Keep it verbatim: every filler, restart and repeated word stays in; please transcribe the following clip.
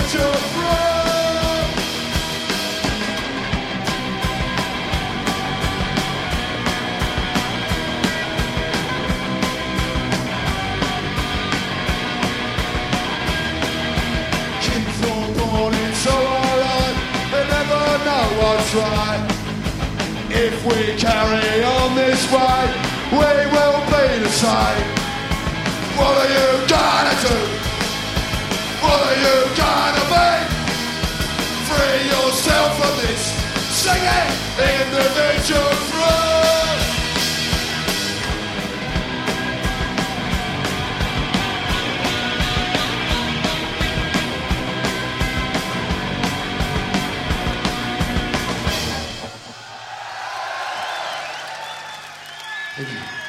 individual from. Kids were born into our life, they never know what's right. If we carry on this way, we will be the same. What are you gonna do? What are you gonna be? Free yourself from this. Sing it, individual from. Thank you.